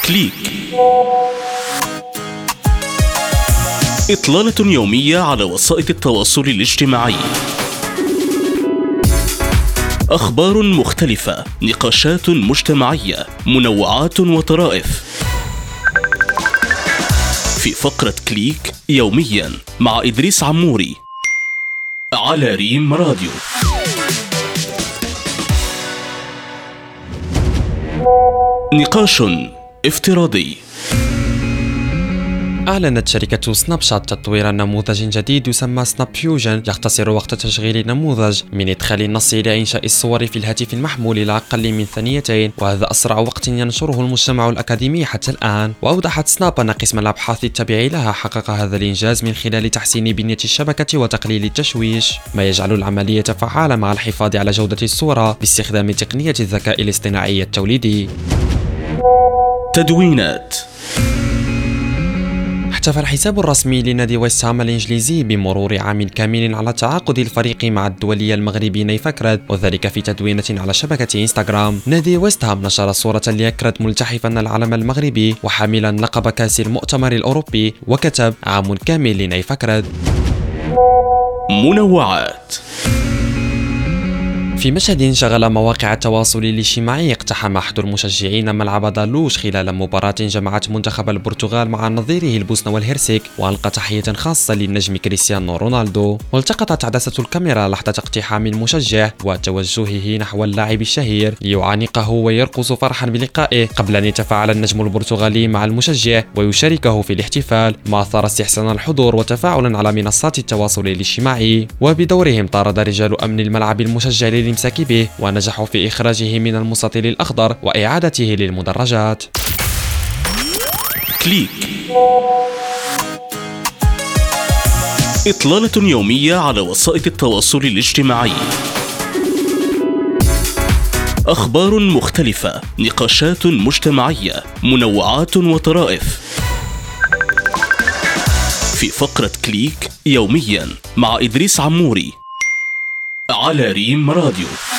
كليك. إطلالة يومية على وسائل التواصل الاجتماعي. أخبار مختلفة، نقاشات مجتمعية، منوعات وطرائف. في فقرة كليك يوميا مع إدريس عموري على ريم راديو. نقاش افتراضي. أعلنت شركة سناب شات تطوير نموذج جديد يسمى سناب فيوجن، يختصر وقت تشغيل النموذج من إدخال النص إلى إنشاء الصور في الهاتف المحمول إلى أقل من 2 ثواني، وهذا أسرع وقت ينشره المجتمع الأكاديمي حتى الآن. وأوضحت سناب أن قسم الأبحاث التابع لها حقق هذا الإنجاز من خلال تحسين بنية الشبكة وتقليل التشويش، ما يجعل العملية فعالة مع الحفاظ على جودة الصورة باستخدام تقنية الذكاء الاصطناعي التوليدي. تدوينات. احتفل الحساب الرسمي لنادي ويست هام الإنجليزي بمرور عام كامل على تعاقد الفريق مع الدولي المغربي نايف أكرد، وذلك في تدوينة على شبكة انستغرام. نادي ويست هام نشر صورة لأكرد ملتحفا العلم المغربي وحاملا لقب كأس المؤتمر الأوروبي، وكتب عام كامل لنايف أكرد. منوعات. في مشهد شغل مواقع التواصل الاجتماعي، اقتحم أحد المشجعين ملعب دالوش خلال مباراة جمعت منتخب البرتغال مع نظيره البوسنة والهرسك، وألقى تحية خاصة للنجم كريستيانو رونالدو. والتقطت عدسة الكاميرا لحظة اقتحام المشجع وتوجهه نحو اللاعب الشهير ليعانقه ويرقص فرحا بلقائه، قبل أن يتفاعل النجم البرتغالي مع المشجع ويشاركه في الاحتفال، ما أثار استحسان الحضور وتفاعلا على منصات التواصل الاجتماعي. وبدورهم طارد رجال أمن الملعب المشجع للامساك به، ونجحوا في إخراجه من المستطيل الأخضر وإعادته للمدرجات. كليك. إطلالة يومية على وسائل التواصل الاجتماعي. أخبار مختلفة، نقاشات مجتمعية، منوعات وطرائف. في فقرة كليك يوميا مع إدريس عموري على ريم راديو.